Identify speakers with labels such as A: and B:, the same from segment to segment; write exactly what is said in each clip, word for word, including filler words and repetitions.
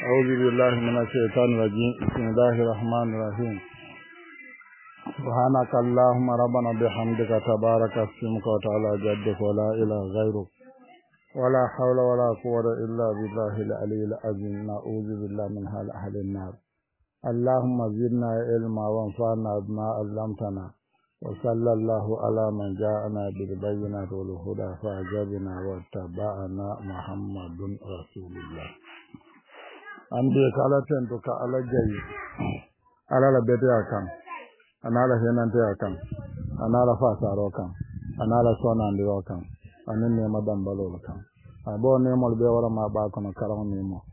A: أعوذ بالله من الشيطان الرجيم بسم الله الرحمن الرحيم سبحانك اللهم ربنا بحمدك تبارك اسمك وتعالى جدك ولا إله غيرك ولا حول ولا قوة إلا بالله العلي العظيم نعوذ بالله من حال أهل النار اللهم زدنا علما وانفعنا بما علمتنا وصلى الله على من جاءنا بالبينات والهدى فأجابنا واتبعنا محمد رسول الله ande kala tento ka ala jayi ala la bete akan anala henante akan anala fasaro kan anala sona ndiro kan anen ne madam balo kan abo ne mol be wala ma ba kono karam ni mo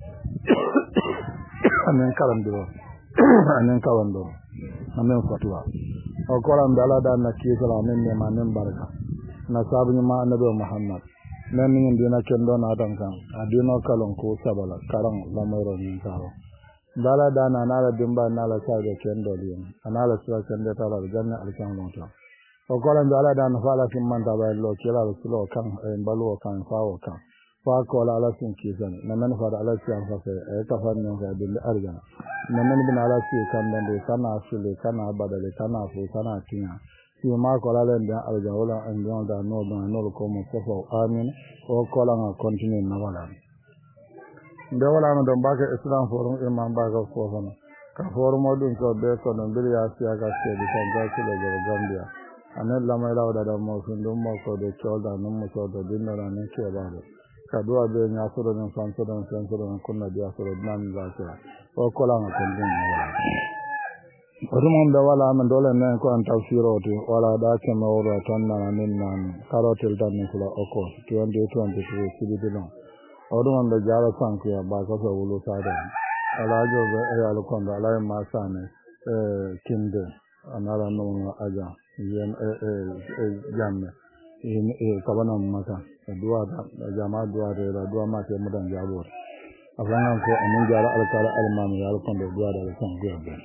A: anen karam diro anen kawando anen fatwa o koram dala dan na kiyala anen ne ma nen baraka na sabu ma annabi muhammad nan ni dina kendo na dan kan adino kalon ko sabala karam lamoro ni karo bala dana nala dimba nala sabe kendo din anala sura kendo tala janna alkan lonta o kolan bala dana fala kin man da lo kila lo kan en balu kan fawo kan fa ko la ala sin kizan nan nan fa da ala sin fa sai e ka fa ni fa bil arjana nan nan bin ala sin kan dan de kana sule kana badale kana fu kana tinya si ma ko la len dan alja wala an don da no don no ko mo ko amin o ko la nga continue na wala nde wala no don baka islam forum imam baka ko hono ka forum odun ko be ko non bir ya siya ka se di kan ga kilo go gambia anen la mai lawda da mo fundu mo ko de cholda no mo ko do dinna na ne ke ba do ka do be nya so do non san so do san so do kunna dia so nan za ka o ko la nga continue na wala Odumon da wala man dole nan ko an tafsiro to wala da ke mawro tan na nin nan karotel tan ni kula oko twenty twenty-three sididon odumon da jara san ko ya ba ko so wulu sada ala jo be e ala kon da ala ma sane eh kinde anara no aja yen e e jamme in e kabana maka duwa da jama duwa da duwa ma ke mudan jabo afan ko amun jara alkala almami ya kon da duwa da san ko ya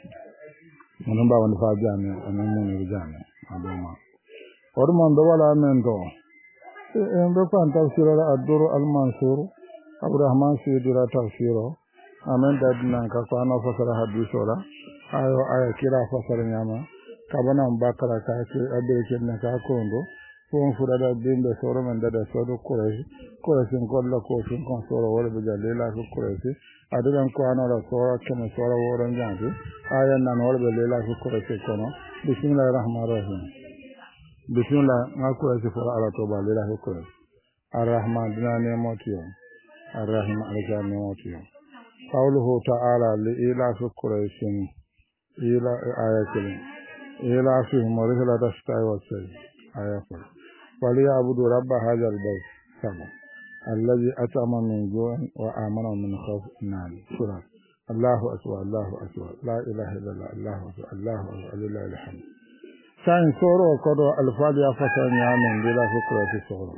A: Manon ba wanda fa jami anan mun ri jami adoma ormon do wala men do en do kan tafsira ad-dur al-mansur Abdurrahman Sayyidira tafsiro amen dadnan ka kana fasara hadisora ayo ayo kira fasara nyama kabana bakara ka ke ade ke na ka kondo fon fura da binde soro men da so do kureshi kureshi golla ko fin kon soro wala be jalle la ko kureshi adulan ko anora soro kema soro woron janti ayan nan wala be lela ko kureshi kono bismillahir rahmanir rahim bismillah ma kureshi fara ala to ba lela ko kureshi arrahman dina ne motiyo arrahim alaka ne motiyo qawluhu ta'ala li ila fi kureshi ila ayatin ila fi murila da stai wa sai ayatul وليعبدوا رب هذا البيت سبع الذي أطعم من جوع وآمن من خوف نعم سورة الله أكبر الله أكبر لا إله إلا الله الله أكبر الله أكبر لله الحمد سان سورة قدر الفاضي فسان يامن بلا فكرة سورة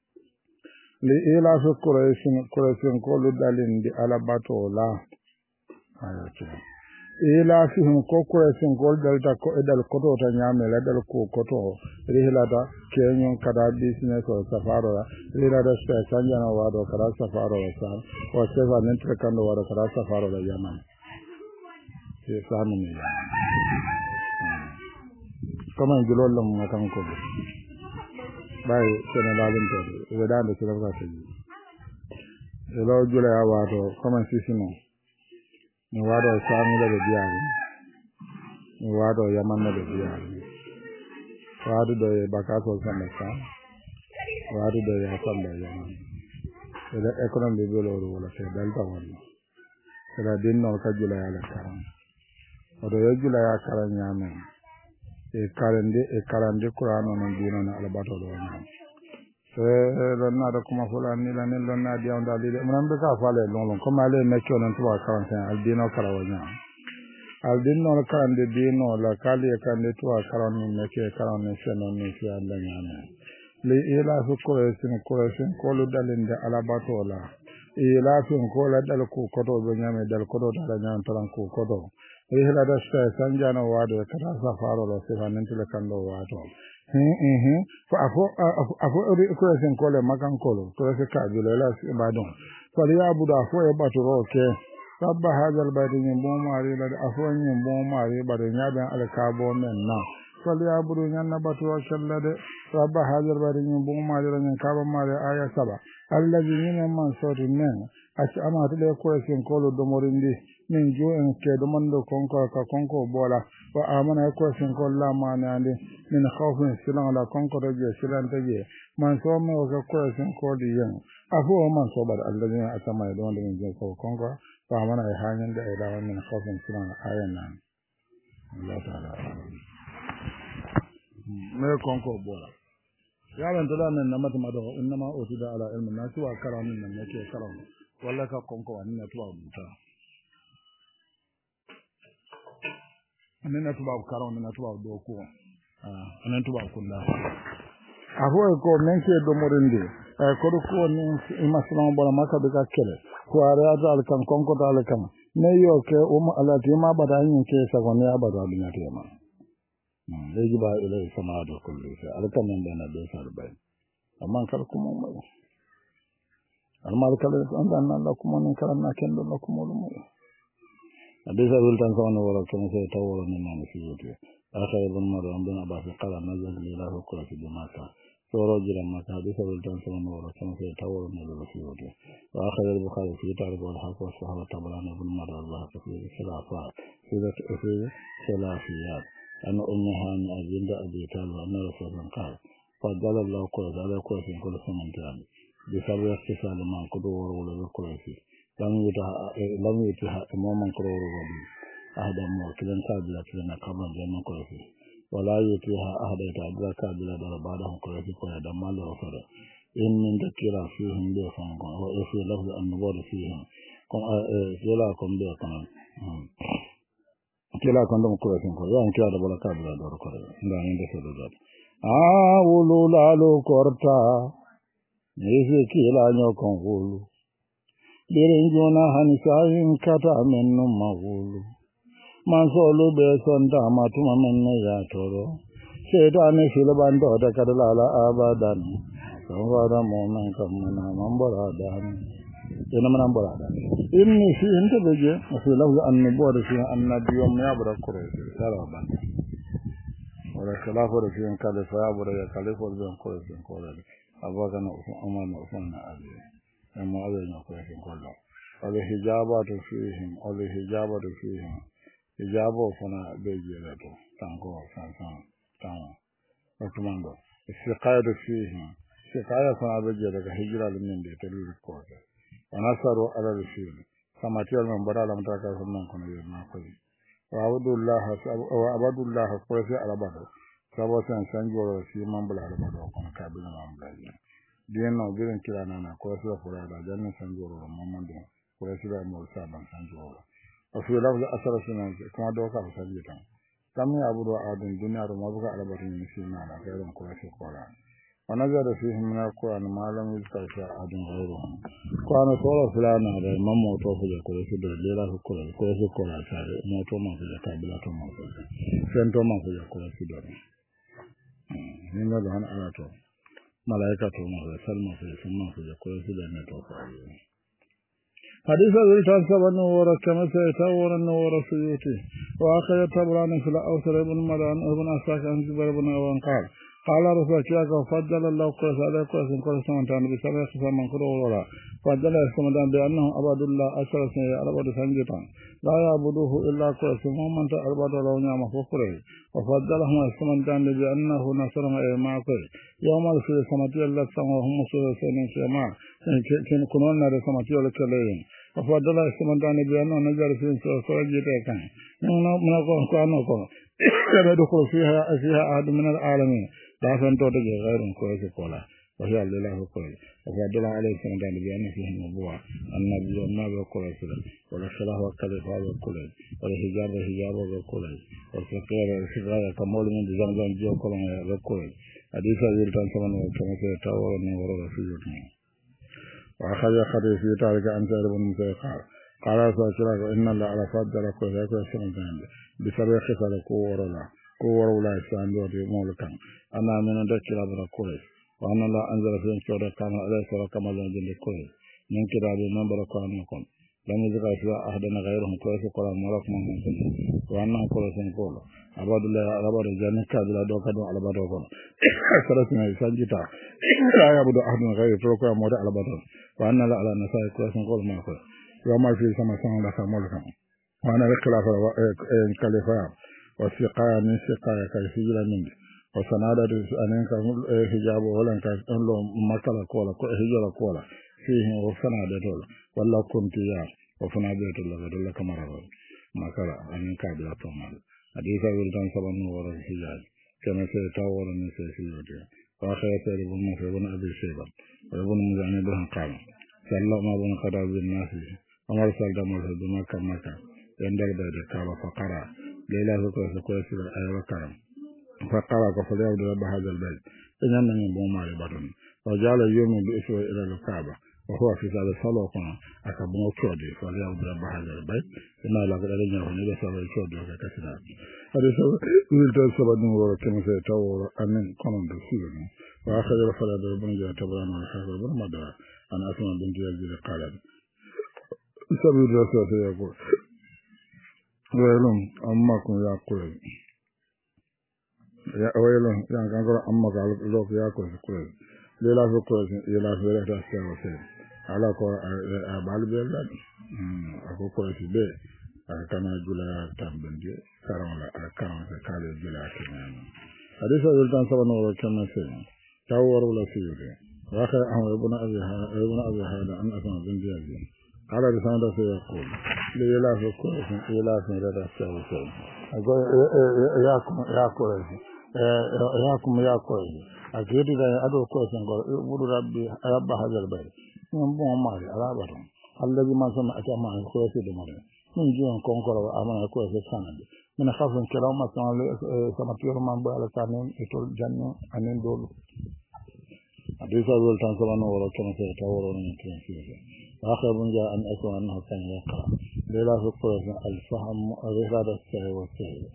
A: لإلا فكرة قريش كل دلين دي على باتو لا آيات ila fihim ko kuresin gol dalta ko edal koto ta nyame la dal ko koto rihilata kenyon kada business o safaro rihila da sta sanjana wado kada safaro wa sa o seva nentre kando wado kada safaro la yaman e samu ni kama jilol lam makan ko bai senegalin to wedande sila ka ti elo jula ya wado kama sisino ni wado samu da biyari ni wado yaman da biyari wado da bakato sama sa wado da ya samba yaman da ekonomi da belo wala sai dalta wala da dinno ka jula ya la karam wado ya jula ya karan yamen e karande e karande qur'ano non dino na albato do na e lonna da kuma fulani la ne lonna dia onda lide mun be ka fale lon lon kuma le me kyo non tuwa karantan aldino karawanya aldino kan de dino la kali kan de tuwa karan ne ke karan ne seno ne ke andanya ne le ila su ko esin ko esin ko lu dalin da alabato la ila su ko la dal ko kodo be nyame dal kodo da nyam taran ko kodo e hela da sta sanjana wado kada safaro lo se fanen tele kan do wato mhm fa afo afo ri ko sen ko le makan ko lo to se ka jule la si badon fa ya buda afo e bato ro ke rabba hadal bayt ni bon mari la afon ni bon mari bare nyaben al kabo men na fali abudu nyanna batu wa shallade rabba hadal bayt ni bon mari la nyen kabo mari aya saba allazi min man sori men aci amata de ko sen kolo do morindi min jo en ke do mando konko ka konko bola wa amana ko sen ko la manande min khawfin silan la konko do je silan taje man so me o ko sen ko di yen afu man so bar allazi atama do ndo min ko konko wa amana e hanyen de e dawa min khawfin silan ayan nan Allah taala me konko bola yaran to da nan na mata mado inma usida ala ilmi nasi wa karamin nan yake karamin wala ka konko wani na tuwa buta ne na tuwa karo ne na tuwa doko ah ne tuwa kunda abo ko men ke do morinde e ko do ko ni imaslan bola maka be ka kele ko ara dal kan konko dal kan ne yo ke o ma ala ti ma bada yin ke sa ko ne abada bi na te ma leji ba ila sama do kullu sai alkan nan da na be sar bai amma kar kuma mai almal kala andan nan la kuma ni kala na kendo la kuma lu mo adisa wiltan ko no wala ko se taworo ni nan fi yote aka ibn maram bin abbas qala nazal ila hukra fi jama'ata soro jira maka adisa wiltan ko no wala ko se taworo ni la fi yote wa akhir al-bukhari fi tarikh wal haqq wa sahaba tabarani ibn maram allah fi khilafa fi fi khilafiyat an ummaha an ajinda abi talib anna rasulullah qala fadala allah ko dala ko fi kullu samantan bisabu yaktisal man ko do woro wala ko fi lam yuta lam yuta mo man ko woro wali ahada mo kilan ka bila kilan ka ban man ko fi wala yuta ahada ta bila ka bila da bada ko fi ko da mal ro fara in min dakira fi hum bi fan ko wa fi lafz an nabur fihim ko yala ko be kan kila ko ndum ko fi ko yan kila da bala ka bila do ko nda ni de so do ah ulula lo korta Nese kila nyokon hulu. Birinjuna hanisayin kata menu mahulu. Mansolu besonda matuma menne ya toro. Sedane silbando da kadalala abadan. Sawara momen kamana mamboradan. Ina manamboradan. Inni fi inte beje fi lafz an-nubuwah fi an-nabiyyum ya bara kure saraban. Wala khilafu da fi kala fa bara ya khalifu da kure kure. Abaka na Umar na Usman na Ali amma Allah na koyar da kullu wala hijabatu fihim wala hijabatu fihim hijabo fana beje da to tango san san tan Usman do istiqayatu fihim istiqaya fana beje daga hijira min da ta lura ko da wanasaru ala rasul samatiyal man barala mutaka sunnan kono yana koyi wa abdullah wa abdullah ko sai alabado sabo san san joro si man bula da bado kon ka bi na man bien no biren kila na na ko so fura da janna san joro mamman de ko so da mo sa ban san joro o fi la asara sunan ko do ka sa bi tan kam ya abudu adun dunya ro mo buka alabatu ni si na na ko ko so ko la ana ga da fi himna ko an malam yi ka sha adun gairo ko ana so la fulana da mammo to fu ko so da lela ko ko so ko la sa mo to ma fu ka bila to mo sen to ma fu ko so da ninga da han ala to malaika to ma da salma fa sunna fa da ko da ne to fa hadisa wiltan sabanu wara kama sai tawara no wara suyuti wa akhaya tabrani fil awsar ibn madan ibn asaq an zubair ibn awan qala qala rasulullah ka faddala allah qala alaikum wa sallam tan bi sab'a man qura wala faddala ismadan bi annahu abadullah asra sai arabadu sanjitan la ya'buduhu illa qasman man ta arbada lawnya ma fukure wa faddalahum ismadan bi annahu nasara ma qul yawm al fi samati allah sama hum musulmin sama ken kunon na da samati wala kalayin wa faddala ismadan bi annahu najar fi suraji ta kan na na ko ko no ko kada do ko fiha fiha ahad min al alamin da san to daga gairun ko yake kola wa ya Allah ko wa faddala alayhi ismadan bi annahu fihi nubuwa annabi wa nabi ko rasul wala salah wa kalifa wa kulay wala hijab hijab wa kulay wa fakira sirra kamol min zangan jo ko wa kulay hadisa yiltan sama no kama se tawara no wara rasulullah wa akhadha hadisi tarika an sa'id ibn musayyib qala sa'ira inna la ala faddala ko ya ko ismadan bi sab'a khisal ko wala ko wala san do de molakan ana men da kira bara kulay wa anna la anzala fi kawda kama alayhi wa kama la jinde kulay nin kira de nan bara ko an kon لم يذكر سوى أحدنا غيرهم كويس قال ملك من سن وأنهم كويس قول عباد الله عباد الجنة كذا دوكا دو على بدر قول سرتنا سنجتا لا يعبد أحد غير تركوا مود على بدر وأن لا على نساء كويس قول ما كويس وما في سما سما لا سمولك وأنا الخلاف الخليفة والسقاية من سقاية كيفية من وسنادة أنك حجاب ولا كأنه مكلا كولا حجاب كولا فيه وسنادة دولا ولا كنت يا وسنادة دولا دولا كما رأى مكلا أنك بلا تومال حديث ولدان سبعين ورا حجاب كما سيتاور من سيسيوتي وآخر سيد بن مفر بن أبي شيبة وابن مزعني بن قام صلى الله بن خداب بالناس عمر صلى الله عليه وسلم مكة مكة يندل بيد كعبة فقرأ ليلة ذكر كويس الآية وكرم فقرأ كفليعبد رب هذا البيت إننا من بومار بطن وجعل يوم بإسوه إلى الكعبة وهو في هذا الصلاة أكبر كودي فليعبد رب هذا البيت إما لقد أرجع ونجد سوى الكودي وكثيرا هذا سوى ولد سبب نور كما سيتور أمين قانون بسيطة وآخر الفراد ربنا جاء تبران والحفظ برمضة أنا أسمع بنت يزيد قالت سبب رسول يقول ويلون أمكم يا قوي ya waylo yang kan ko amma ka lo ya ko ko le la ko ye la fere ta se o se ala ko a balbe la mm ko ko si be a kana jula tambende karon la a karon se kale jula kenan hadisa wil tan sabano ro kenan se taworo la fiire wa kha an ibn abi ha ibn abi hada an asma bin jazi ala risanda se ko le la ko le la fere ta se o se ya ko ya ko ya kuma ya koyi a gidi da ado ko san go budu rabbi rabba hadal bay mun bon mari alabatu allazi ma sama atama ko se de mari mun jion kon ko amana ko se sanade min khafun kalama sama sama tiyo man ba ala tanen etol janno anen dolu hadisa wal tan sabana wala kana se taworo ni tin fiye akhir bun ja an aswa annahu kan yaqa lela ko al fahm rihada sahi wa sahi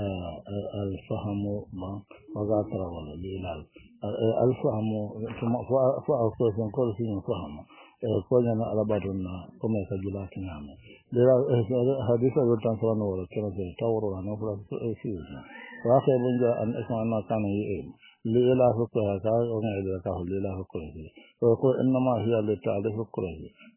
A: الفهم ما وذاكر ولا ليلال الفهم ثم فأخذ من كل شيء فهم كلنا على بعضنا كما سجلات نعم لذا حديث الوطن سبحانه وتعالى تطور ونفر فيه وآخر من جاء أن اسمع ما كان يئم ليلا فكرة كان وما إذا كان ليلا فكرة ويقول إنما هي لتعرف فكرة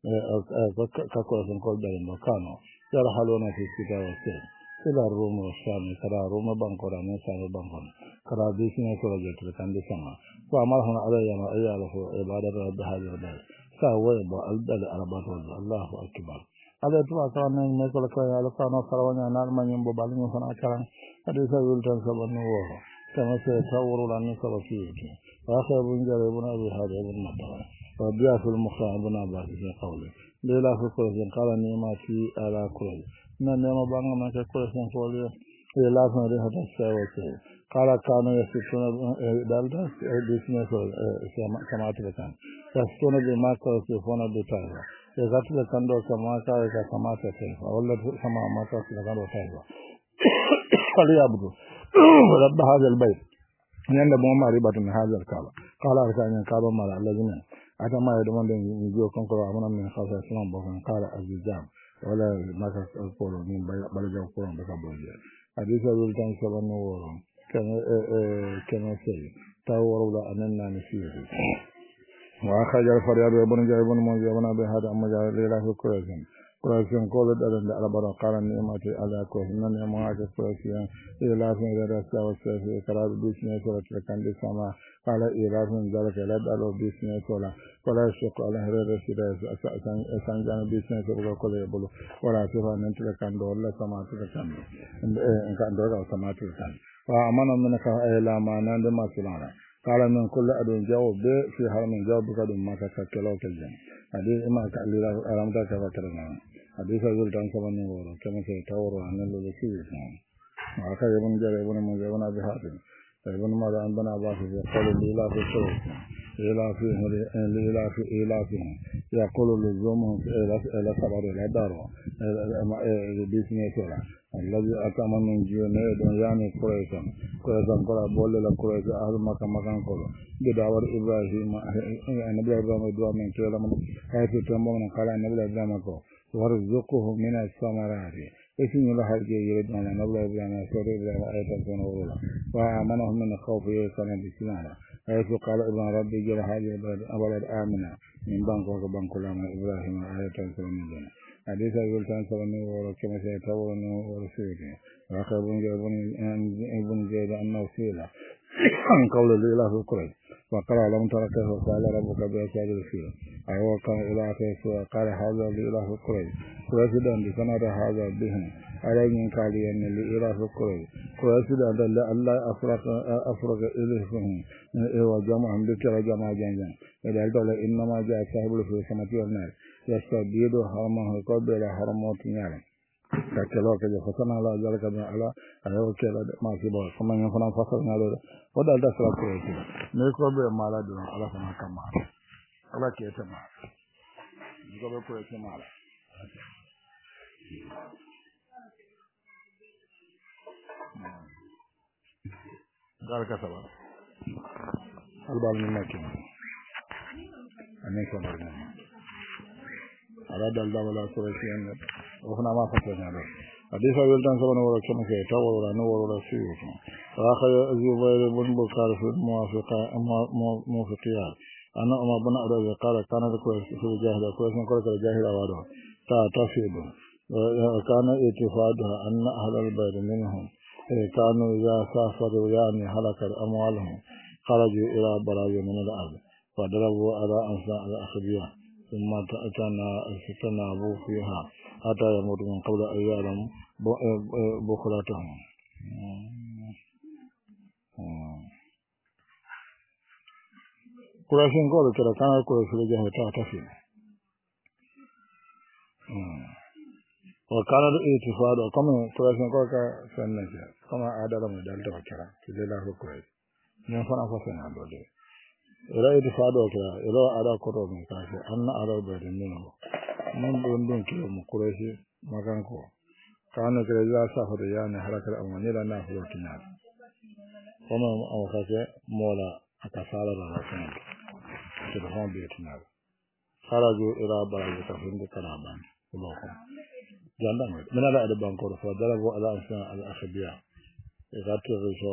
A: ككرة كل بين مكانه يرحلون في الكتاب والسير إلى الروم والشام كرا روم بانكورا نسام بانكورا كرا بيسنا كرا جت كاندي سما فأمرهم عليه ما أياله عبادة رب هذا البلد سوى بالبلد أربعة الله أكبر هذا توا كان من كل كان على كان كروانا نار من يوم بالين سنا كان هذا سوى الجن سبحان الله كما سيتصور لنا سبب فيه وآخر بنجر ابن أبي هذا ابن مطر وبيع في المخاء ابن عباس في قوله ليلا في كل قال نيما في على كل na nema banga ma ke ko sen ko le e la fa de hada sawo ke kala kanu ya situna dalda e business o se ma kama ta kan ta stona de ma ko se fona de ta e zatu de kando kama ta ka kama ta ke wala sama ma ta se kando ta ba kali abdu rabb hadha albayt nyanda mo ma ribatu min hadha alkaba kala ka nyan kaba mala allazina atama ya domande ni jo kon ko amana min khasa sunan bo kan kala azizam wala maka ko min bala jaw ko be ka boje hadisa wil tan sabano woro kan eh kan sai taworo la anna ni fiye wa khajar faryad ibn jaybun mo jabana be hada amma ja lela ko kozen kozen ko da da ala bara qaran ni mate ala ko nan ni mo ake kozen ila fin da sa wa sa karar bisne ko ta kan de sama kala irafin zalika la dalo bisne ko la wala shaqqa ala harara sida san san jan bisne ko ko le bolo wala sifa nan tira kan do wala sama tira kan en kan do ga sama tira kan wa amana min ka ila ma nan da masulana kala min kullu adun jawab be fi harmin jawab ka dum maka ka kelo keljan adi ma ka lira aramta ka fatarana adi sa yul tan sama ni woro kama se tawro anan lo ci wa ka yebun jare ibn mo jabana bi hadin ibn ma da bana ba fi qala lila fi shuru ila fi ila fi ila fi yaqulu lizumu ila ila sabar ila daro ma business wala الذي أتمنى من جيونه دنياني كويسا كويسا كلا بوله لا كويسا أهل مكان مكان كله بداور إبراهيم النبي إبراهيم دعا من كلا من هاي تتمنى من كلا النبي إبراهيم كو warzuquhu min as-samarati isin la harje yire dama nabla ibrahim sore ibrahim ayatan kono wala wa amanahum min khawfi yakana bisinala ayatu qala ibn rabbi jala hadi balad amina min banko ko banko lama ibrahim ayatan kono min hadisa yultan sallallahu alaihi wa sallam sai tawo no rasuli wa khabun jabun ibn zaid an-nawsila an qawla lillahi qur'an wa qala lam taraka wa qala rabbuka bi ashabil fil aywa kan ila fa qala hadha lillahi qur'an president di kanada hadha bihim alayin kaliyan lillahi qur'an president da allah afraka afraka ilayhim wa jama'an bi kira jama'a janjan ila dole inna ma ja'a sahibul fil samati wal nar yastabidu haramahu qabla haramati nyala kakelo ke fasana la jalaka bi ala ayo ke la ma si bo kuma nyen fana fasal ngalo o dal da sala ko ti ne ko be mala do ala sama kama ala ke ta ma ni ko be ko ke mala gal ka sala albal ni makin ane ko bar ni ala dal da wala ko ci en waxna ma fa tane do hadisa wel tan sabana wala kama ke taw wala no wala ci ko akha zubayr ibn bukar fi muwafiqa muwafiqiya ana umma bana ado qala kana ko fi jahila ko sun ko jahila wado ta tafidu kana itifadu anna ahlal bayt minhum kanu ya safaru yani halakal amwaluhum kharaju ila baraji min al-ard fa darabu ala ansa al-akhbiya ثم أتانا فتنابوا فيها حتى يموت من قبل أن يعلم بخلتهم قراشين قولوا كده كان يقول في الجهة تعتفي وكان الاتفاق كما قراشين قولوا كسنجة كما عادة من دالة وكرا كده لا ركوه ينفع فسنا دولي ila itifado kira ila ada koto min kafi anna ala bade minhu mun don don kiro mu kureshi magan ko kana kira ya safa da yana harakar amani da na fulo kinar kuma an kace mola aka sala da rakan to da hon bi kinar kharaju ila baraji ta fin da karaban kuma ko janda ne mina da da banko da darabu ala asna al akhbiya e gato so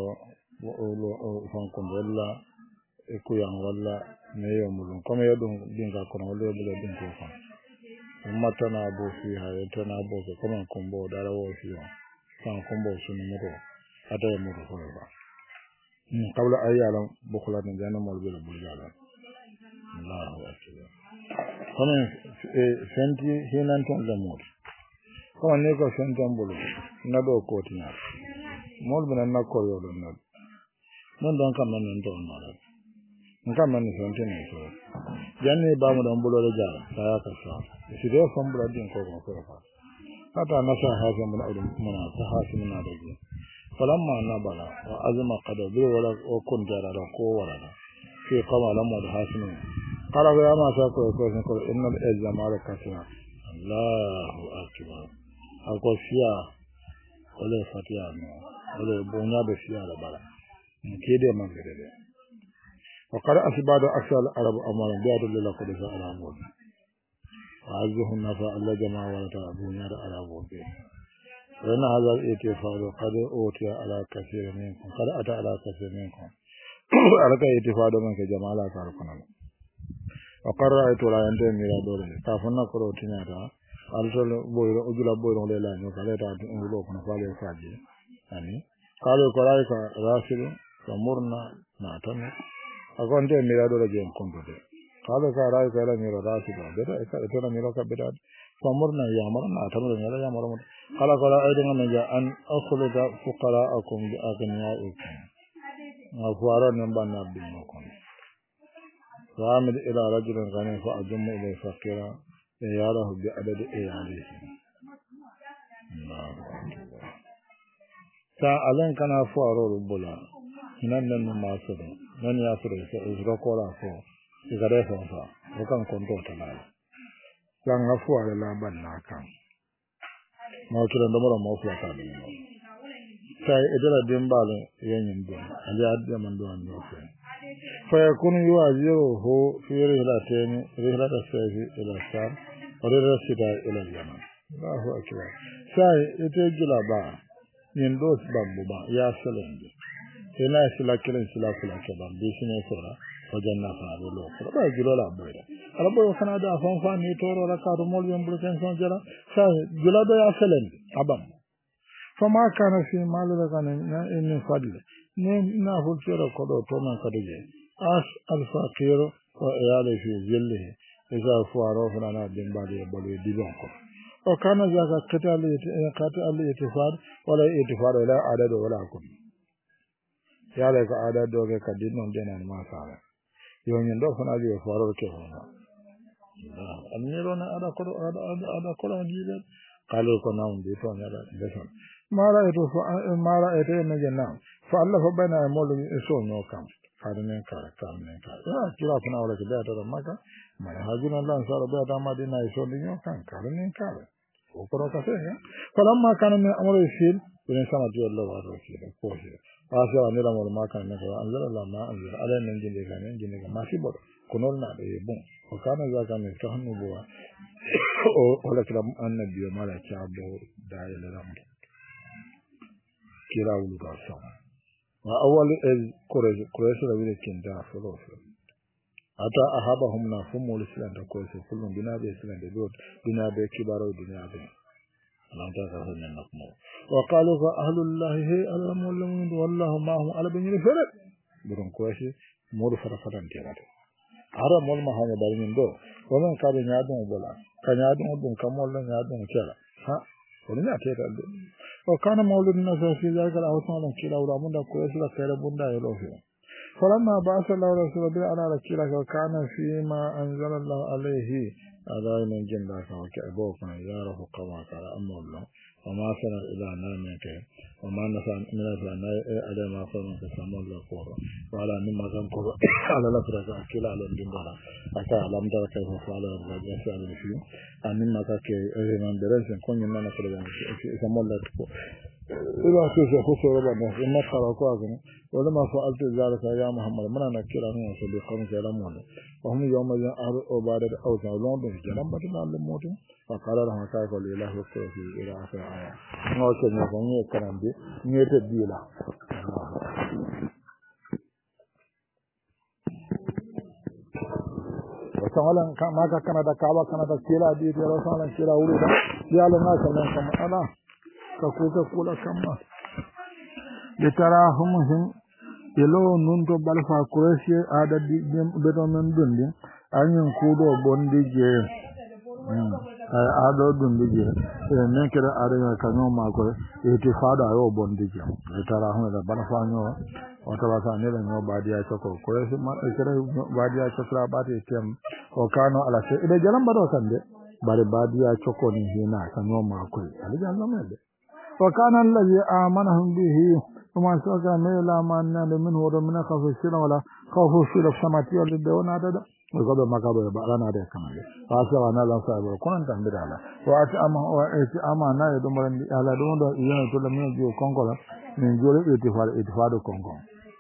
A: o fon ko della ekuyan walla meyo mulun comme yedum dinga kono wala yedum dinga ko mata na bo fi ha eta na bo ko comme kombo dara wo fi on san kombo sunu mudo ata ya mudo ko ba ni qabla ayyalam bukhla ni jana mol bela buljala Allahu akbar kono e senti hinan ton da mod ko ne ko sentan bulu na do ko tinya mol bena na ko yo don na non don kam non don na nka man so ntene so janne ba mu don bulo da ta ya kasa shi do son bulo din ko ko ko fa hata nasa hasan mun aure muna ta hasan muna da ji falamma na bala wa azma qada bi wala o kun jara da ko wala fi qama lamma da hasan qala ya ma sa ko ko ko innal ajmala kasra Allahu akbar ako siya wala fatiha no wala bonya da siya da bala ke da magare da وقال أسباد أكثر العرب أمانا بياد الله قد سأل عبود وعزه النفاء الله جماعة وتعبون يرى على عبود وإن هذا الاتفاق قد أوتي على كثير منكم قد أتى على كثير منكم ألك اتفاق منك جماعة لا تعرفنا وقال رأيت لا ينتهي ميرا دوري كافنا كروتنا تا أرسل بوير أجل بوير لله وقال تعالى أنه فالي فاجي يعني قالوا قرأيك راسل فمرنا نعتمر akonte mirado la jen kompote kala ka rai kala miro rasi ba beda eka etona miro ka beda famurna ya marna tamro ngala ya marmo kala kala ayden ngam ja an akhulida fuqara'akum bi aghniya'ikum ma fuara nan banna bin kon ramid ila rajulin ghani fa ajmu ila faqira yarahu bi adad ayalihi ta alan kana fuaro rubula nan nan ma so nan ya fure sai uzro ko la so igare so fa o kan konto ta la lan afu ala la ban na kan ma kira da mara ma fu ta da no sai idara din bale yanyin din ali adda man do an do fa yakunu yuaziru hu fi rihlatayn rihlata sayfi ila sar orera sita ila yaman Allahu akbar sai ite jula ba yin dos bambu ba ya salande ila sila kiran sila kula ke ban bi shine sura wajen na fa da lo ko ba jula la boyda arabo kana da fon fa ni toro la ka do mol yem bulken son jara sai jula do ya salande abam fama kana fi malu da kana in fadle ne na hulkero ko do to man kadije as al faqir wa iyali fi zillihi idza fuaro fana din ba de bolu dibon ko o kana zaka katali kata ali itifad wala itifad wala adad wala kun ya da ka adad do ga kadin non denan ma sala yo nyen do fana je fuaro ke fana amiro na ada ko ada ada ko dibe kalo ko na undi to na da desan mara eto mara eto ne jenna fa Allah fa bana molu so no kam farne kara kamne kara ya kira kuna wala ke da to maka mara hajuna Allah sara ba da madina iso dinyo kan karne kara o poro ka se ya falamma kana min amru fil bin sama di Allah wa rasul ko se asa ne la mol maka ne ko anzala Allah ma anzala ala nan jinde ga nan jinde ga mafi bodo kunol na de bon o kana za ka ne to hannu bo o wala kira annabi mala cha bo da ya lam kira wulu ga sama wa awwal al quraish quraish da wile kinda folo ata ahabahum na fumu islam da quraish kullum bina be islam da dot bina be kibaro dunya be nan ta ka hanin nakmo wa qalu fa ahlullah hi alamun wallahu ma hum ala bin farat burun quraish modu fara faran tirata ara mol ma hanya bari min do wannan ka da nyadun bola ka nyadun dun kamol na nyadun kela ha wani na teta do o kana mauludun na sai ya ga awsan lan kila wala mun da ko yasa kare bunda ya lofi falamma ba'atha Allah rasulullahi ala rakila ka kana fi ma anzala Allah alaihi ala min jinda ka wa ka bo kana ya rahu qama kara amma Allah wa ma sana ila namaka wa ma nasa min ala ala ma sana ka sama Allah ko wala min ma kan ko ala la fraka kila ala dindara aka alam da ka fa fala da ya sa ala fi anin ma ka ke man daren ko nyin na ko da sama Allah ko ila sai sai ko sura ba in ma fara ko azumi wala ma fa'altu zalika ya muhammad muna na kira ne wasu da kan kira mu ne wa hum yawma ya'ar ubada da auza lon da jaran ba da Allah mutu fa qala la haka ko lillahi wa fi ila akhir aya no ce ne ko ne karambe ne ta bila wasalan ma ka kana da kawa kana da kila bi da wasalan kila wuri da ya la na kan kan ana ka kuka kula kamma litarahumhum yelo nunto balfa kuresi ada di beto men dundi anyin kudo bondi je ado dundi je ne kira are ka no ma ko eti fada yo bondi je litarahum da balfa nyo wata wasa ne da no badiya choko kuresi ma kira badiya chokra bate tem o kano ala se ida jalan bado kande bare badiya choko ni hina ka no ma ko ali jalan mede وكان الذي آمنهم به وما سوى ميلا ما نال منه ومن خوف السنة ولا خوف السنة السماتية للدون هذا وقد ما قبل بعلنا هذا كمان فأسوى أنا لا صاحب كون تنبر على وأتى أما وأتى أما أنا يدوم على دون ده إياه تقول من جو كونغولا من جو اتفاق اتفاق كونغو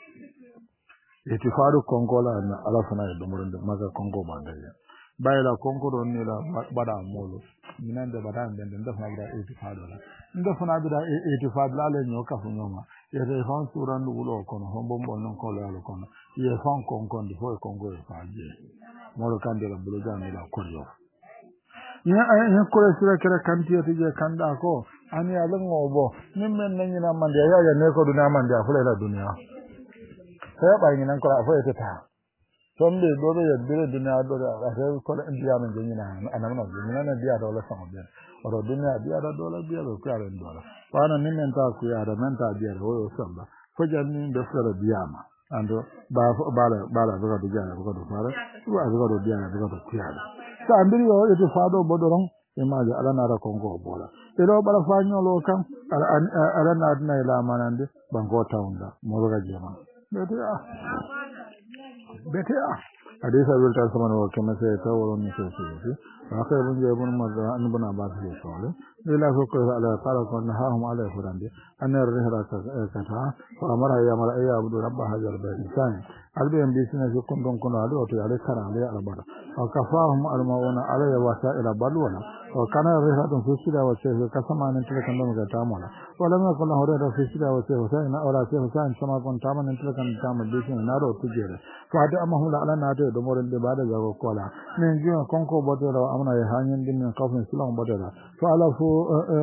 A: اتفاق كونغولا أنا على فنا يدوم ما كونغو بعدين bayla konkoro ni la bada molo minande bada ndende ndafna bada itifaad la ndafna bada itifaad la le nyoka funyoma yete fon suran wulo kono hombombo non ko la kono ye fon konkon di fo kongo e faaje molo kande la bulo jani la koryo ya ya ko sira kera kanti ati je kanda ko ani ala ngobo nimmen nanyi na mande ya ya ne ko duna mande afule la dunya sai ba ni nan ko afo ete ta sonde dole ya dire dunya dole a sai ko da indiya men jinya anan no jinya na biya dole sama biya oro dunya biya da dole biya ko ya ren dole wana nimen ta ku ya da men ta biya o samba ko janni da fara biya ma ando ba bala bala daga da jana daga da fara wa daga da biya daga da ku ya da sa ambiri o e to fado bodoron e ma ja ala na ra kongo bola e do bala fanyo lo kan ala na na ila manande bango taunda mo ga jema bete a bete a hadisa wil ta sama no kema se ta woro ni se se وأخي بن جابر مرة أن بن عباس يقول للا فكر على قال نهاهم على فرندي أن الرهرة كتا فأمرها يا مر أي عبد رب هذا البيت ثاني البيت بيسنا في كندون كنا عليه وتي عليه كرا عليه البر وكفاهم المؤون عليه وسائل بلونا وكان الرهرة في سيرة وسيف كسما نتلك كندون كتامولا ولم يكن له رهرة في سيرة وسيف سائنا ولا سيف سائن سما كن تاما نتلك كندام بيسنا نارو تجيره فهذا أمهم لعلنا ناتي دمور الدبادة جاكو كولا من جون كونكو بطيرا أمنا يهانين دين قفن سلام بطيرا فألفوا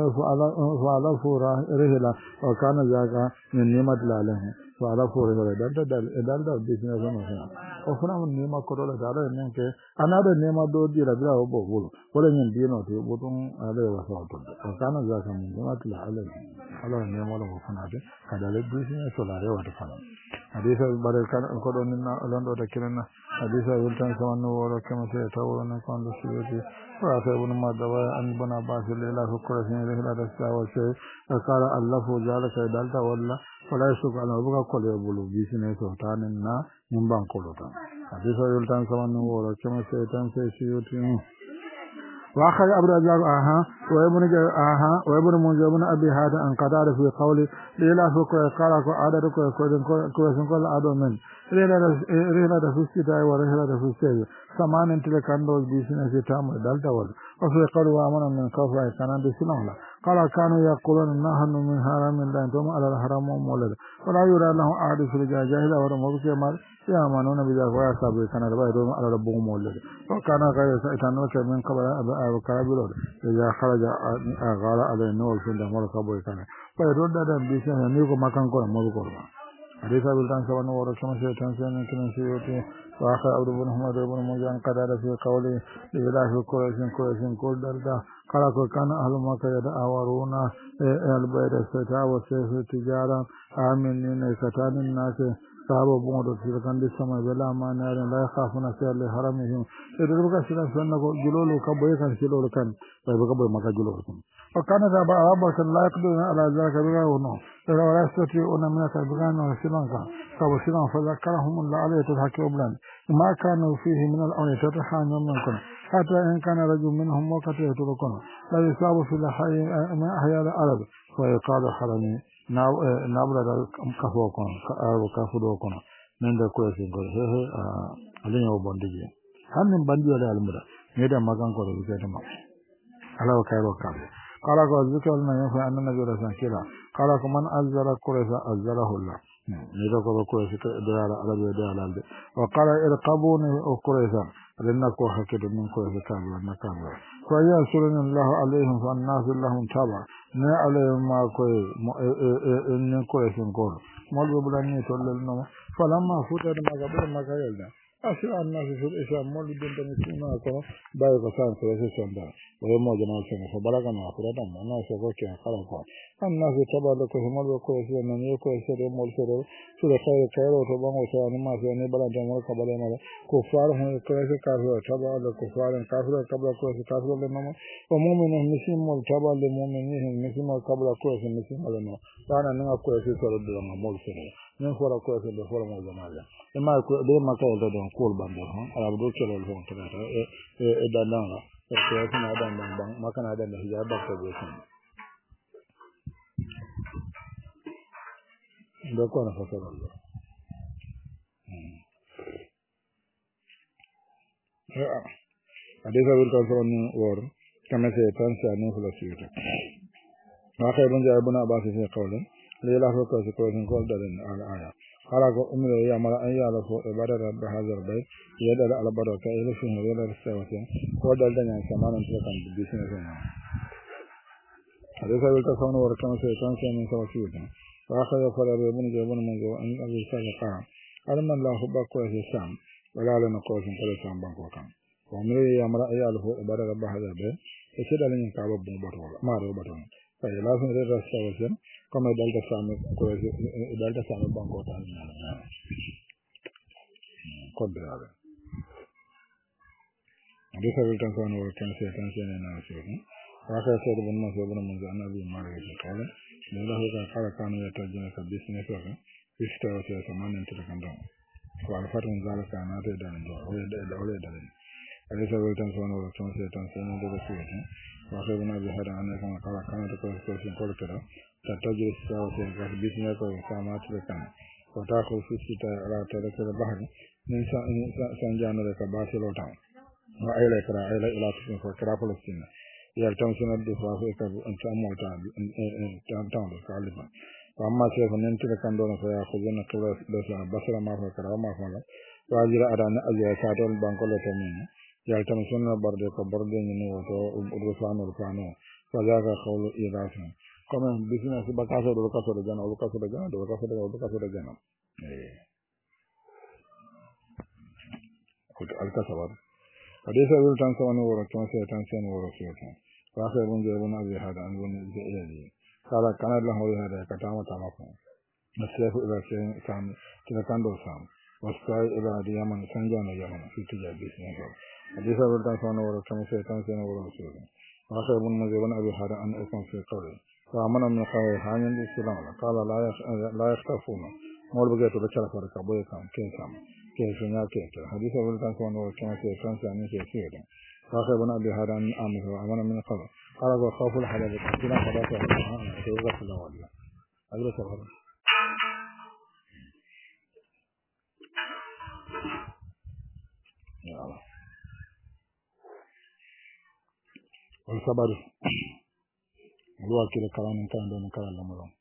A: فألفوا رهلا وكان ذاك من نعمة الله فألفوا رهلا دالتا دالتا بيسنا سما وفنا من نعمة كرولا دارا إنك أنا ده نعمة دو دي ربلا وبو بولو ولا ين دينو تي بوتون عليه وساوتون وكان ذاك من نعمة الله عليه الله نعمة الله وفنا ده كذلك بيسنا سولاره وتفنا حديث بركان كودوننا لندو تكلنا حديث ولتان سوان ورا كما تتاورنا كون سيوتي وأخي ابن مدوى أن بن عباس لله فكرسين رحلة الساوة قال الله ذلك دالتا ولا ولا يسوق على أبوك كل يبلو بيسنا سوتان النا ينبان كولوتا حديث ولتان سوان ورا كما تتاورنا سيوتي وأخذ أبو الأجاب آها وابن آها وابن منذر بن أبي هذا أن قدر في قوله ليلا فكر قال عدد كويسن كويسن كل عدد من ليلا رحلة في الشتاء ورحلة في الصيف سمان انت لكندوز بيسنا في تام دالتا ولا وفي قالوا وامنا من كفر كان بسلام لا قال كانوا يقولون نحن من حرام الله ثم على الحرام مولد ولا يرى له عاد في الجاهل ولا مبكي مال يامنون بذلك ويصابوا كان ربهم على ربهم مولد وكان غير سيطان من قبل أبو كابلود إذا خرج غار على النور في الدمار كابوي كان فيرد دم بيسنا نيكو مكان كون مولد حديث أبو الدان سبحانه ورسوله سيطان سيطان كنن سيوتي وآخر عبد بن محمد بن مجان قدر في قوله لإله كرسين كرسين كل دردا قال كان أهل مكة يدعورون البيت الستاء والسيف تجارا آمنين ستان الناس صحابة بمدد في الكند السماء بلا ما نار لا يخافون سير لحرمهم إذا بقى سيرا سنة جلول كبوي كان جلول كان فيبقى بوي مكة جلول كان وكان ذا أبا كان لا يقدرون على ذلك بلا ونو إذا ولا يستطيعون من البغان وسلانكا فبسلان فذكرهم الله عليه تضحك وبلان ما كانوا فيه من الأمر تتحان منكم حتى إن كان رجل منهم وقت يتركون لا يصاب في أحياء العرب ويقال حرمي نابلا كفوكم كفوكم من ذا كويسين كل هي عليه وبندجي هم بندي على المرة نيدا مكان كله بكتما على وكيلو كابي قال قال ذكر لنا ينفع أن النبي رسول كلا قال من أزر كرسا أزره الله نيدا كله كرسا ديال على ديال على وقال ارقبوني كرسا لنكو حكيت من كرسا كابي ونكابي فيأسرن الله عليهم فالناس لهم تابع ne عليهم ما كوي إن كرسين كور مول بلاني توللنا فلما فتر ما قبل ما كيلنا أشياء الناس في الإسلام مول بنت مسلمة كنا بايق سان كرسي سندا ويمو جمال سنة فبلغنا أخرى ما الناس وكي خلقوا الناس تبع لكم مول كرسي من يكرسي مول سر سر خير خير وتبع وسان ما سان بلا جمال قبل ما كفار هم كرسي كافر تبع لكفار كافر قبل كرسي كافر لنا ومؤمن مسلم مول تبع لمؤمنين مسلم قبل كرسي مسلم لنا فأنا نعى كرسي سر لنا مول سر من فورا كرسي بفورا مول جمال إما بين ما كان تدون كول بامبو على بدو كيلو الفون ترى إيه دانا كرسي ما دان بام ما كان هذا الحجاب بكتير بكون فصل الله حديث أبو الكاسرون وور كما سيتان سأني فلسيته آخر من جاء ابن عباس في قوله ليلا فكر في قوله قول دلنا على آية قال أمر يعمل أن يعرف عبادة رب هذا البيت يدل على بركة إلى فيه يدل السواسين قول دلنا سمان تلقى بسنة سنة حديث أبو الكاسرون وور كما سيتان سأني فلسيته وآخر يقول أبو ابن جاء ابن منذ أن أبي ساق قام ألم الله بقوة السام ولا لنا قوة كل سام بقوة كام ومري يمر أيالف عبادة رب هذا البيت يشد عليهم كعب بن بطول ما رو بطول فيلازم يرد السواسين كما دلت سام قوة دلت سام بقوة كام قد هذا حديث أبو الكاسرون وكان سيتان سيتان ناسيه وآخر سيد بن مسعود بن منذ أن أبي مالك قال لله قال كانوا يتجنون كبسنة سوكا يشتروا سيا سمان ينتلقون دون وعلى فتن ذلك أنا أتدان دون أولي دلين أليس بلتان سوانا ورسون سيطان سينا دو بسيطان وأخيرنا بهذا أن يكون قال كانت كوسين كل كده تتجه الساعة في بيسنا كوي سامات لكان وتأخذ في ستة على تلك البحر من سانجان لك بارسلونا وأيلا كرا أيلا إلى تسمى فكرا فلسطين يلتم سنة دفاع في كب أنت أمور تام تام تام كالبا وأما سيف ننتظر كان دون فيأخذون كلا بس بسر ما فكرا ما فعل وأجرى أدانا أجرى ساتون بانكولا تمين يلتم سنة برد كبرد ينوتو رسان رسانو فذاك قول إيراسن كمان بسنا سبكاسة دولكاسة دجانا دولكاسة دجانا دولكاسة دجانا دولكاسة دجانا كنت الكاسة حديث أبو التنسى ونورا تنسى تنسى ونورا سيوتان فأخير من جايبون أبي هذا عن بني إليه قال كان الله هذا كتامة تامكم السيف إلى سام تلكان دو سام والسعي إلى اليمن سنجان اليمن في تجاه بسنه حديث أبو التنسى ونورا تنسى تنسى ونورا سيوتان فأخير من جايبون أبي هذا عن أكون في قوله فأمنا من قوله حانين الإسلام قال لا يختفون مول بقيت بشرة فرق أبوي كام كين سام كيف يناكيت حديث أبو التنسى ونورا تنسى تنسى عنه سيوتان فأخذنا بهذا من آمه وأمنا من قبل قال وخوف الحلال كلا حداثة الله توقف الله والله أجل سبحانه يا الله والصبر الوقت لكلام كان دون كلام لمرون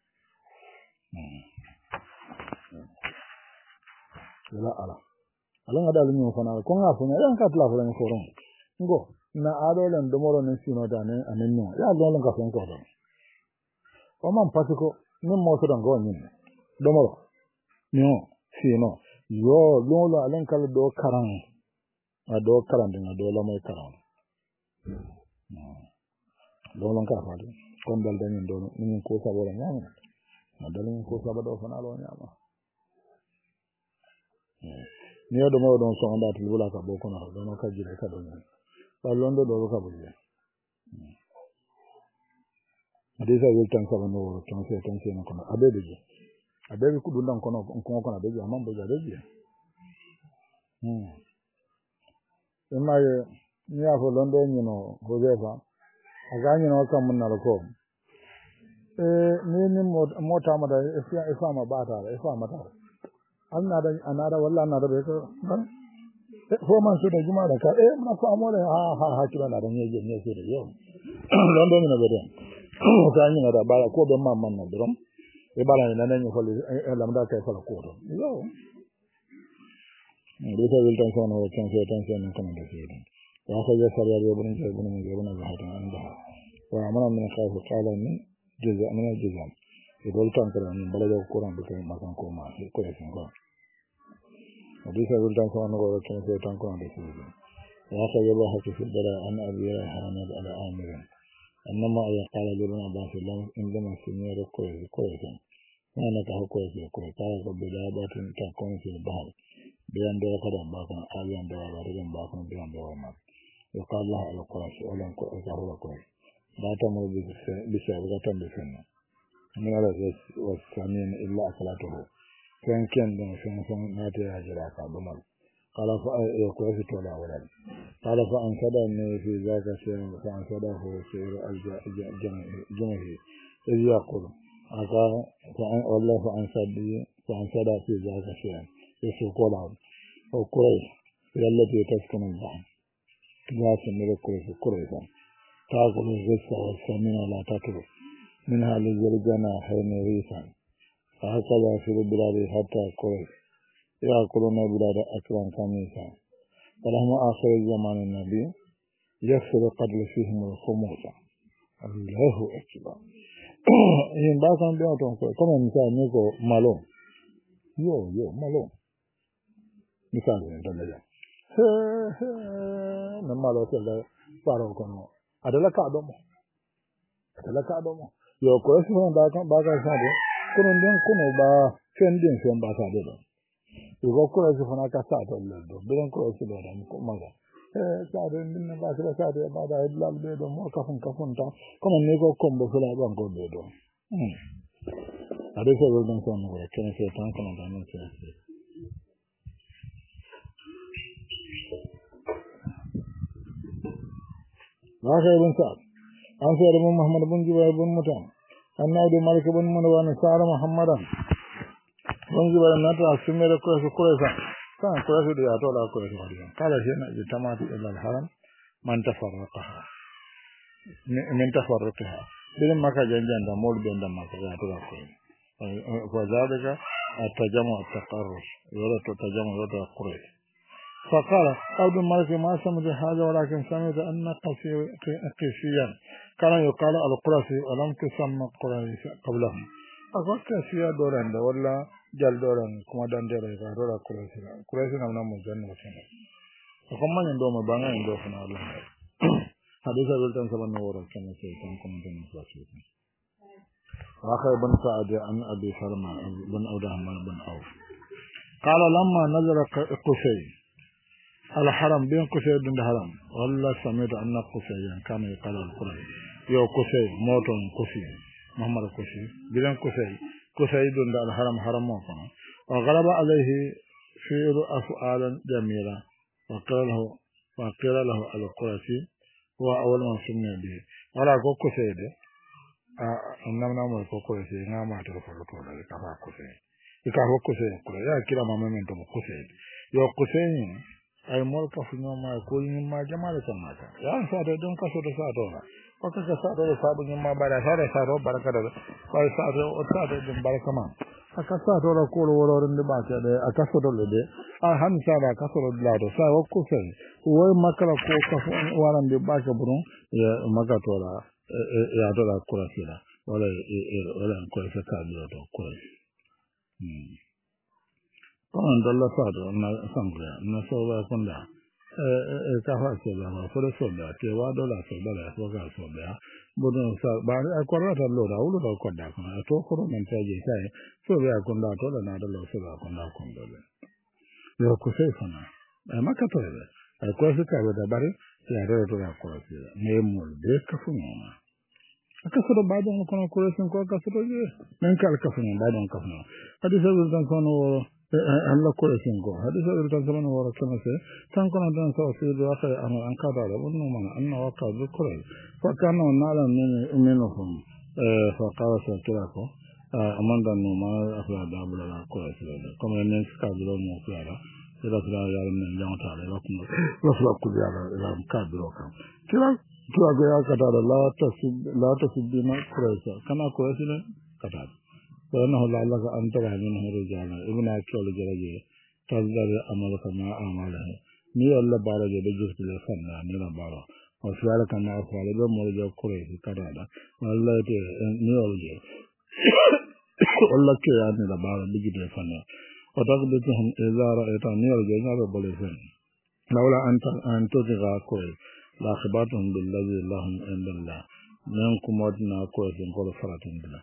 A: لا ألا ألا هذا اللي يفعله كون أفنى لا نكتلا فلان كورون ngo na adole ndomoro nsino dane anenno ya golo ka fen ko do o man pasiko ni mo so ngo nyin domoro no sino yo lolo alen kala do karan a do karan dinga do la may karan lolo ka fa do kon dal dañu do ni ko sa wala nyama na dal ni ko sa ba do fa na lo nyama ni do mo don so anda ti bula ka bo ko na do no ka jire ka do ni Londo do ka bulle adesa wel tan sala no tan se tan se no kono abebe je abebe ku dundan kono ko kono abebe amam bo jade je hmm emaye ni afo londo ni no hojefa agani no kam mun nalo ko eh ni ni mota ma da ifa ifa ma bata ifa ma ta anna da anara walla anara be ko fo man su da juma da ka eh na fa amore ha ha ha kila na da ne je ne su da yo londo ni na bede ka ni na da bala ko be man man na drum e bala ni na ni ko le lamda ka fa ko do yo ni ta wil tan sono tan so tan so ni kan da shi ya ka ya sariya da burin da burin da burin da hatan an da wa amana min khawf qala min jaza min jaza e dol tan kan ni bala da Quran da kai makan ko ma ko ya san ko حديث أبو الدين كان نقول كم في تان كان بسيط وأخذ الله في البلاء أن أبي حرمد على آمر إنما قال لابن عباس الله عندما سمير كويس كويسا ما نكه كويس كويس قال بلابات تكون في البحر بيان دوا كذا باكن أبيان دوا بارجن باكن بيان دوا ما يقال الله على قراش أولن كويس هو كويس لا تمر بسبب غتم بسنة من على والسامين إلا أكلته كان كان ده كان كان ناتي هجرة كابمال قال فأيقظ تولا ولد قال فأنصدى في ذاك شيء فأنصدى هو شيء الجمه إذ يقول أقال والله فأنصدى فأنصدى في ذاك شيء يسوق له أو قريش إلى التي تسكن البحر جاس من قريش قريش تأكل الغصة والسمين لا تترك منها للجرجنا حين ريسا فهكذا في البلاد حتى قريش يأكلون بلاد أكرام كميسا فلهم آخر الزمان النبي يكسر قتل فيهم الخموس الله أكبر إن باكم بيوتهم كما مثال نيكو مالون يو يو مالون مثال نتنجا نمالو تلا فارو كنو أدلا كادومو أدلا كادومو يو قريش فهم باكم باكم سادة كنو دين كنو با فندين فهم باسادة Iko kura si fana ka sa to le do bilen kura si do dan ko maga eh sa de min ba sa sa de ba da idlal be do mo ka fun ka fun ta kono ne ko kombo fula ba ko be do hmm ade so do dan so no ko ken se tan kono dan se haka ibn sa'd an sai da muhammad bin jubair bin mutam annabi malik bin munwan sara muhammadan bin jubair nata asme da ko su kuresa kan kuresa da to la kuresa kala shi na tamati ila al-haram man tafarraqaha min tafarraqaha bin maka janjan da mol ben da maka ya to la ko wa zalika at-tajamu at-taqarrus wala tajamu wala quraysh فقال عبد الملك ما سمعت هذا ولكن سمعت أن قسيا كان يقال القرسي ولم تسمى قريش قبلهم أقول قسيا دوران ولا جل دوران كما دان دوران دورا قريش قريش نمنا مجن وسنا فكما يندوم بانا يندوم فنا الله حديث أبلتان سبحان نورا كما سيكون كما دان مسلسل وآخر بن سعد عن أبي سلمة بن عبد الرحمن بن عوف قال لما نزل قسي الحرم بين قصي دون الحرم والله سمعت أن قصي كان يقال القرآن يو قصي موتون قصي محمد قصي بين قصي قصي دون الحرم حرم موتون وغلب عليه فعل أفعالا جميلة وقال له وقال له القرسي هو أول من سمي به ولا قصي ده إنما نعمل قصي نعم أترفع طولا كفا قصي كفا قصي قصي يا كلا ما من تبغى قصي يو قصي ay mol ka fu ñoma ko ñu ma jamal sama ta ya sa do don ka so do sa do la o ka sa do sa bu ñu ma bara sa sa do baraka do ko sa do o sa do dum baraka ma aka sa do la ko lo woro ndi ba ta de aka so do le de a han sa ba ka so do la do sa o ko sen wo makala ko ka fu waran de ba ka burun ya maka to la ya do la ko la sila wala wala ko sa ta do ko hmm on dalla fado na sangre na so ba konda e e ka fa so ba ko so da ke wa do la so ba la so ga so ba bodo sa ba a ko ra ta lo da u lo da ko da ko to ko men ta je sai so ba konda to da na do lo so ba konda konda le yo ko sai fana e ma ka to le e ko se ka da bare ya ro to da ko se ne mo de ka fu no aka so ba do ko ko ko ko ka so je men ka ka fu no ba do ka fu no adi so do ko no Allah ko e singo hadisa e tan zaman wara kama se tan kono dan so se do aka an an ka da wonno man anna wa ka do ko fa kana nala min minhum eh fa qala sa kirako amanda no ma afla da bula la ko se do comme ne ska do mo klara se da klara ya ne janta le wa kuma wa fla ku ya la ka do ka kira kira ga ya ka da la ta la ta sidina kuresa kana ko se ne ka da وأنه لعلك أن ترى منه رجالا ابن أكل جرجي تزداد أملك ما أعماله ني الله بارج بجسد الفن ني بارا وسألك ما أفعل بمرجع كريه كذا والله تي ني الله الله كي يعني بارا بجسد الفن وتقبلهم إذا رأيت ني الله نار بلسن لولا أنت أن تزغى كريه لا خبرتهم بالذي لهم عند الله منكم ودنا كريه نقول فراتين بالله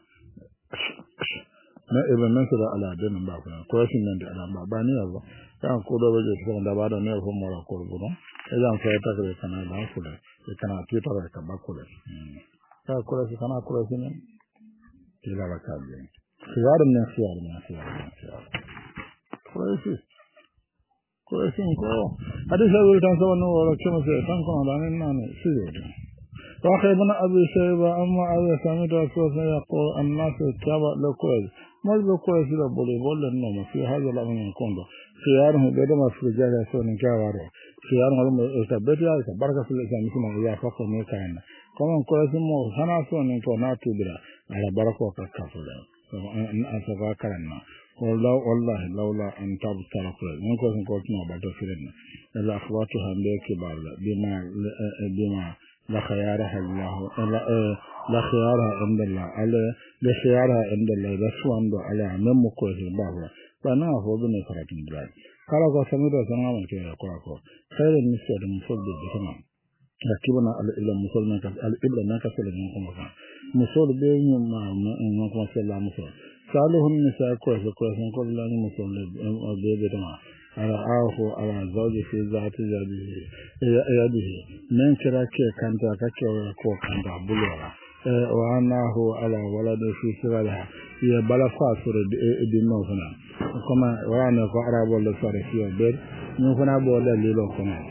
A: na ibn nasr ala dan ba ko ko shin nan da ala ba ni ba kan ko do waje ko da ba da ne ko mora ko ko don e jan fa ta kare kana da ko da e kana ti ta ka ba ko da ka ko da kana ko da ne ila ba ka ne khiyar ne khiyar ne khiyar ko shi ko shin ko hadisa wuri tan so no wala kuma sai tan ko da ne nan shi ne وأخي ابن أبي شيبة أما أبي سميت رسول يقول الناس اتبع لكوز ما لكوز لبولي بول النوم في هذا الأمر يكون خيارهم بدما في رجال يسون كوارو خيارهم لما يتبت يا بركة في الإسلام كما إذا فقر ميكاين كما كوز مو سنا سون كنا ناتبرا على بركة كفر أنسفا كرنا والله والله لولا أن تبتلى كوز من كوز كوز ما بتفرنا إلا أخواتها بكبار بما بما لا خيارها الله لا لا خيارها عند الله على لا خيارها عند الله رسوان دو على من مكوه بابا فانا هو بني فراتين دراي قال قال سمير سنا ما كي يقول خير النساء المفضل بكما لكبنا على الى مسلمان على الابن ما كسل من كما مسول بين ما ما كما سلا مسول صالح النساء كويس كويس كل لا مسول بيبما على عاف على زوج في ذات يده يده من كراك كانت كاكو كو كانت بلورا وانا هو على ولد في سرها هي بلا فاسر دي نوفنا كما وانا كو عرب ولا صار في بير نوفنا بولا ليلو كما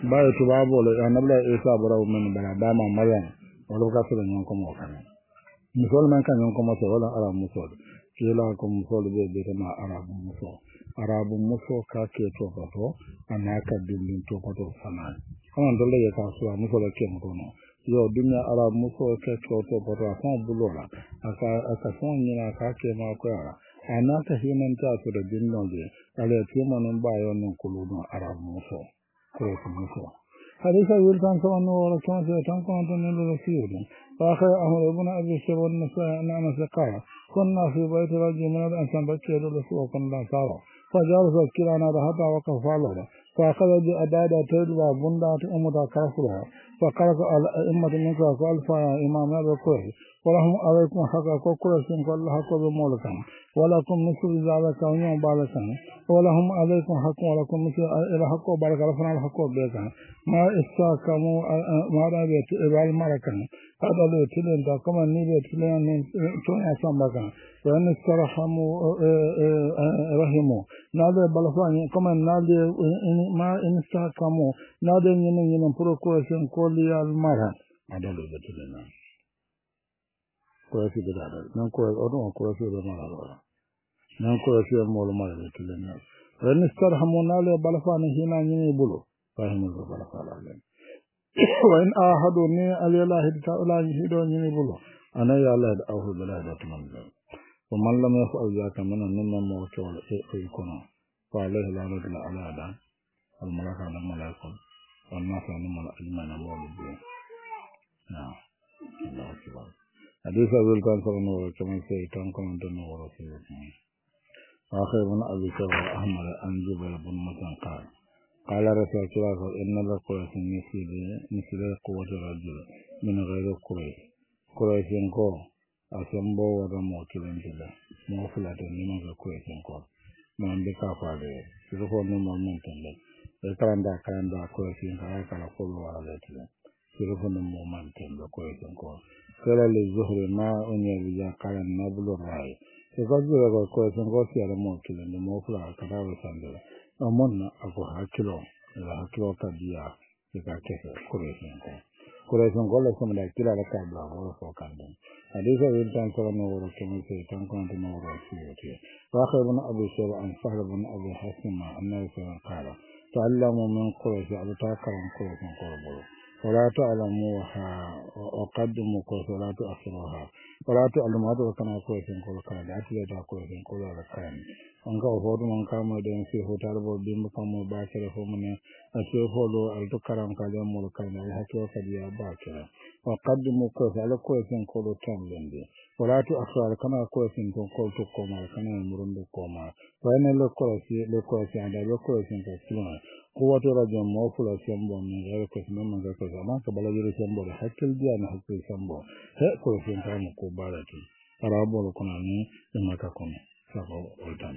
A: baye tubabo le anabla isa bara men bala dama mayan wala ka so nyon ko mo kan musol man kan nyon ko mo so wala ara musol kila ko musol be be ma arabu muso arabu muso ka ke to to anaka dindin to ko to sana on dole ya ka so musol ke mo no yo dunya arabu muso ke to to ko to fa bulola aka aka son nyina ka ke ma ko ara anaka hinan ta to da dinno de ale ke mo non ba yo non ko lu arabu muso ko ko muso حديث أبي الكان سوى النور كما سيتم كما تنين للسيود فأخي أهل ابن أبي الشيب والنساء نعم سقايا كنا في بيت رجل من الأنسان بكي للسوء كنا سارا فجالس الكلانا رهتا وكفالها فأخذ بأداد تدوى بندات أمتا كافرها فقالت الأئمة منك فألفا إمام الركوه ولهم عليكم حقا كوكرسين فالله كوب مولكا ولكم مثل ذلك ونيوم بالكا ولهم عليكم حق ولكم مثل إلى حق وبارك لفنا الحق وبيكا ما استاكموا ما رأيت إبال مركا هذا لو تلين دا كما نيبت تلين توني أسامبكا وأن استرحموا رحموا نادي بلفاني كما نادي ما إن استاكموا نادي ينين ينين بروكوشن كولي المرها هذا لو تلين koyasi de dada nan ko odon koyasi de mala wala nan koyasi mo lo mala de telen ren istarhamuna le balafani hina nyini bulo fahimu lo balafala le wa in ahaduni alillahi ta'ala hido nyini bulo ana ya la da ahu bila da tuman da wa man lam yaf'al zaka min nanna mo to e e kono fa alayhi la ala da al malaka al malakun wal nasa min al ajmana mawlud na Allah akbar حديث أبي الكان صلى الله عليه وسلم سيتان كمان تنو ورسول الله آخر من أبي سبع أحمد أن جبل بن متن قال قال رسول الله إن القرآن مثل مثل قوة الرجل من غير قريش قريش ينكو أسمبو ورمو كلام جلا موفلة من قريش ينكو من بكافة سيرفو نمو من تنل الكلام دا كلام دا قريش ينكو كلا قولوا على ذلك سيرفو نمو من تنل قريش ينكو sera le zuhri ma onye bija kala nabulu rai e ko jura ko ko sen ko si ala mo kile ne mo fula ka ta wa sandela amonna ako hakilo la hakilo ka dia e ka kese kore sen ko kore sen ko le so mala kila la ka bla ko so kande hadisa wil tan so no woro ke mo se tan ko no woro si yote wa khaybun abu shayba an sahl ibn abi hasim annahu qala ta'allamu min quraish ala ta'karam quraish ko bolo ولا تعلموها وقدموا كويس ولا تؤخروها ولا تعلموا هذا كنا كويس كل كان أتلا تا كويس كل هذا كان أنك أفضل من كام دين في هوتال بوديم كام باكر فمن أشوف هلو التكرام كلام مول كان الحكي كذي باكر وقدموا كويس على كويس كل كام لندي ولا تؤخروا كنا كويس كل تكوما كنا مرند كوما وين لو كويس لو كويس عند لو كويس كسلنا قوة رجل موفلة سيمبو من غير كسم من غير كسم ما قبل غير سيمبو حكي الديان حكي سيمبو هي كل شيء كان مقبلتي أرابو لكناني لما تكون سبب أولدان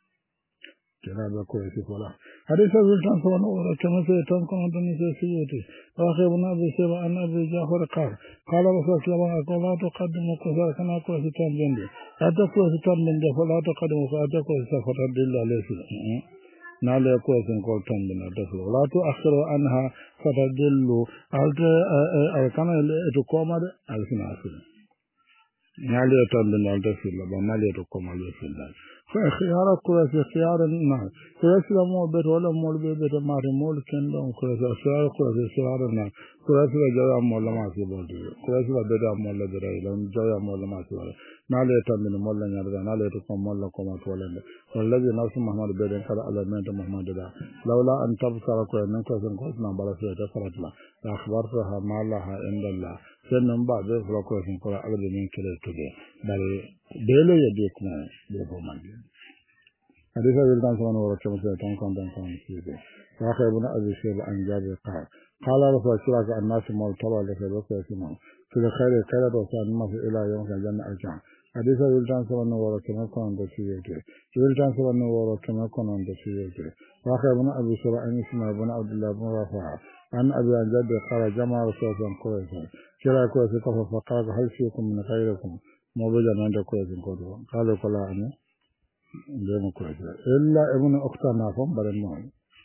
A: كلا بكل شيء فلا حديث السلطان سبحانه وتعالى كما سيتم كما تنسى سيوتي وآخر ابن أبي سيبا أن أبي جعفر قال قال رسول الله لا تقدموا كفار كنا كوي ستان بندي أتى كوي ستان بندي فلا تقدموا فأتى كوي سفر الله عليه نالي كويسن كول تنبنا تسلو ولا تؤخروا عنها فتدلوا ألكنا تقوم ألسنا أسل نالي تنبنا تسلو بنالي تقوم ألسنا خيار كويس خيار النار كويس لمو بيت ولا مول بيت ماري مول كندم كويس خيار كويس خيار النار كويس لجوا مول ما سيبول كويس لبيت مول لبيت لم جوا مول ما سيبول نالي تنبنا مول نياردا نالي تقوم مول لكم أتولن والذي نفس محمد بن قال على من محمد دا لولا أن تبصر كويس من كويس كويس نبلا سيد فرت لا أخبرتها ما لها عند الله سنن بعد فلا كويس كويس على من كله تجي بل بيلو يديكنا بيبومان حديث الإنسان سبحانه وتعالى سيتم كون دان كون سيده وآخر ابن أبي شيبة عن جابر قال قال رسول الله الناس مولتوا لكذا كويسنا في الخير كذا وسان ما في إلى يوم الجنة أجمع حديث الإنسان سبحانه وتعالى كون دان سيده الإنسان سبحانه وتعالى كون دان سيده وآخر ابن أبي شيبة عن اسمه ابن عبد الله بن رافع عن أبي عن جابر قال جمع رسول الله كويسا كلا كويس كفر فقال هل فيكم من غيركم موجودا عند كويس كودوا قالوا كلا أنا جمع كويس إلا ابن أختنا فهم بدل نوع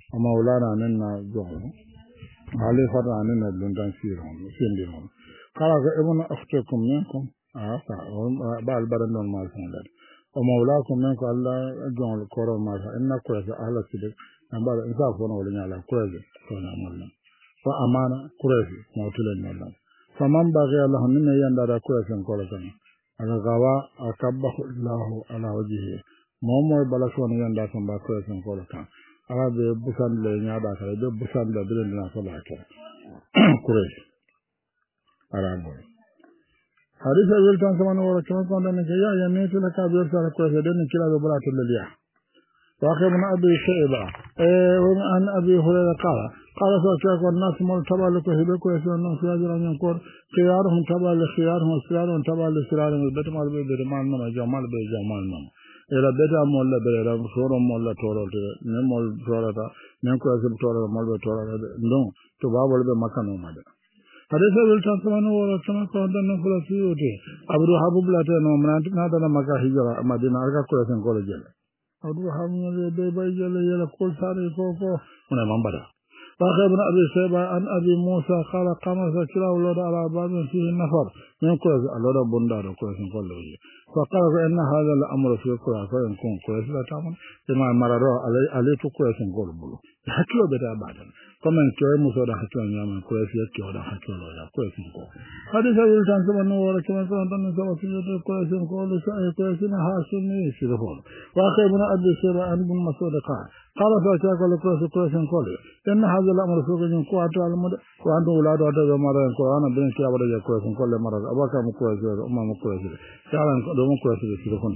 A: ومولانا ننا جون علي فرع ننا لندن سيرهم سيندهم قال ابن أختكم منكم آه بعد بدن ما سندر ومولاكم منكم الله جون الكورة ما إن كويس أهل السبب بعد إنسان فونا ولا على كويس فونا مولنا فأمانة كويس موتلين مولنا فمن بغي الله من يندر كويس كولا كنا aga gawa akabbahu Allahu ala wajhihi momo balashon yanda kan ba ko san ko ta ala be busan le nyaada ka be busan le be na so la ka kuresh ala bo hadith al tan sama no ko ko dan ke ya ya ne to la ka be sa ko se den kila be bala to le ya wa khabun abi shayba eh wa an abi hurayra qala qala sa ko nas mol tabalu ko hebe ko so no so ajra nyon ko khiyarhum tabal khiyarhum sirarhum tabal sirarhum bet mal be be mal no jamal be jamal no era beta mol la be ra soro mol la toro ne mol toro ta ne ko asum toro mol be toro no to babol be makano made hadisa wil tan samano wala sama ko dan ko la siyoti abdu habub la ta no man na ta maka hijra madina arka ko sen ko le jele abdu habub be bay jele yela ko sare ko ko ona mambara فأخذ ابن أبي شيبة عن أبي موسى قال قام سكرا ولد على باب فيه النفر من كويس الله بندار كويس كل وجه فقال إن هذا الأمر في كويس فيكون كويس لا تعمل لما مرر علي عليه كويس كل بلو حكوا بدا بعدين كما كويس مسودا حكوا نعم كويس يكوا ولا حكوا ولا كويس كل هذا سبب تنسب النور كما كان تنسب سيد كويس كل شيء كويس هاشمي سيرفون وأخذ ابن أبي شيبة عن ابن مسعود قال قال فأشاك لكويس كويس كل إن هذا الأمر سوكين كواتو على وأنتم أولاد أتى مرة القرآن بين كي أبدا يكويس كل مرة أباك مكويس أمم مكويس كلام دوم كويس يسيرفون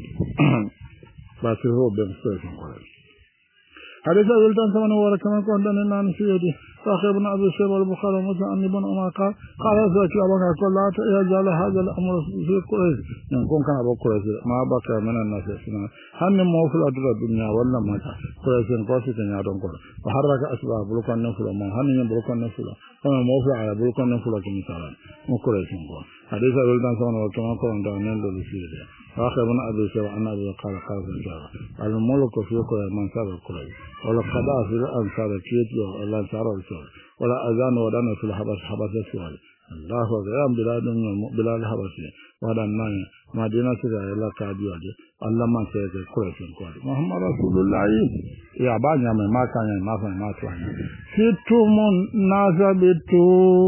A: بس هو بين كويس كل حديث ولتان ثمن وركما كون دان نان سيدي صاحب ابن ابي شيبه البخاري ومسلم عن ابن عمر قال قال ذاك ابو قال لا يجعل هذا الامر في قريش كون كان ابو قريش ما بقى من الناس سنا هم موفل الدنيا ولا ما قريش قوسي تنيا دون قول وحرك اسباب بلكن نفل ما هم بلكن نفل كما موفل على بلكن نفل كمثال قريش حديث ولتان ثمن وركما كون دان نان سيدي آخر من أبي شيبة عن أبي قال قال قال الملك في قريش من سبب قريش ولا قضاء في الأنصار كيتيو ولا أنصار الشوال ولا أذان ودانا في الحبس حبس الشوال الله وغيام بلاد بلاد الحبس وهذا الناي مدينة سيدة إلا كاديو الله ما سيدة قريش قريش محمد رسول الله يا بانيا من ما كان ما كان ما كان ستم الناس بتو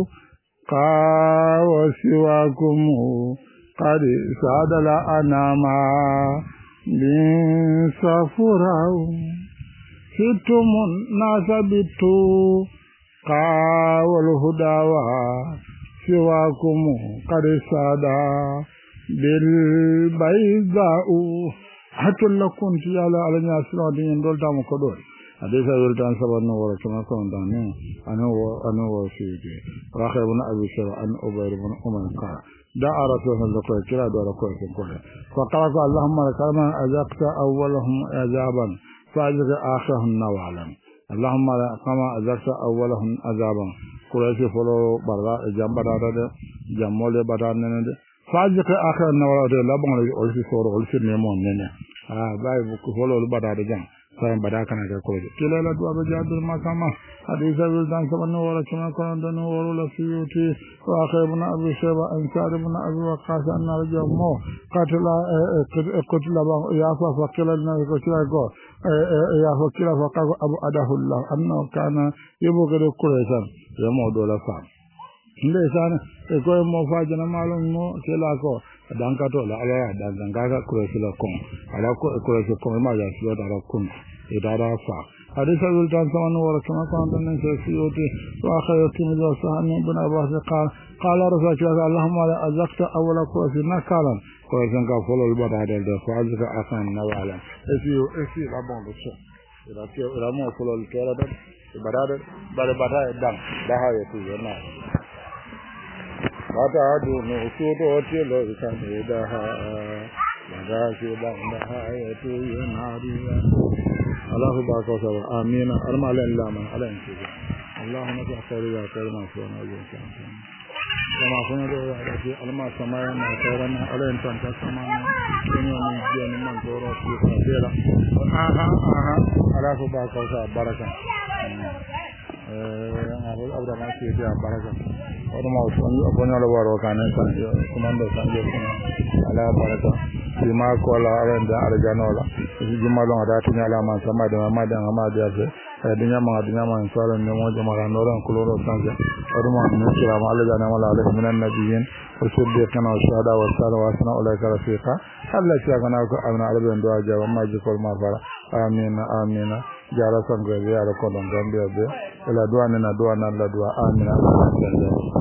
A: قا وسواكم قد ساد الأناما من سفراو ستم الناس بالتقى والهدى سواكم قد ساد بالبيضاء حتى لكم تيالا على الناس رادين دول تام كدول حديث ولتان سبحانه ورحمه كون دانه انا انا وفيدي راخ ابن ابي شيبه ان ابي بن عمر قال دعا رسول الله كلا كلا دور كويس كله فقال اللهم كما أذقت أولهم عذابا فأذق آخرهم نوالا اللهم كما أذقت أولهم عذابا كويس فلو برا جنب برا جمول برا نند فأذق آخرهم نوالا لا بون أولي سور أولي نيمون نند آه باي فلو برا جنب فهم برا كنا كويس كلا لا دوا بجادر ما كما حديث ولدان سبحانه ورحمه كون دانه ورلا سيوتي واخر ابن ابي شيبه ان سعد بن ابي وقاص ان رجل مو قتل قتل يا فقل لنا قتل يا فقل فقال ابو اده الله انه كان يبغض قريش يمود ولا فام ndeysan e ko mo faajana malum mo kela ko danka to la ala danka ka quraish la ko ala ko quraish ko ma ja siyo dara kun e dara fa hadith sultan sawan wa rakama kan dan siyoti wa khayati min sahani ibn abbas qala qala rasulullah allahumma la azaqta awla quraish nakalan ko zanka folo al bada del de fa azqa asan nawala esi esi la bon de so ila ke ila mo folo al kera da bada bada bada dam da ha yetu yana Mata adu no sudo tilo saneda mada siba ndaha yetu yanariya Allah baka sa amin arma la man ala insi Allahumma ta'ala ya karima sona ya kama kuna do ya fi alma samaya na karana ala in tan samana kenya ni jeni man doro fi fadela aha aha ala baka sa baraka eh abda ma ke dia baraka wala ma so bonyo la waro kanan san kuma ndo san je kuma ala baraka bima ko la aranda arjanola juma lo ada tinya la man sama da ma da ma da se dunya ma dunya ma sala ne mo jama ga noran kuloro sanje aduma ne kira ma Allah jana mala alaihi minan nabiyyin wa siddiqina wa shuhada wa salawatuna ulaika rafiqa Allah ya gana ko abna arabin do aja ma ji kol ma fara amin amin jara sango ya ra ko don gambia be ila duwa ne na duwa na la duwa amin amin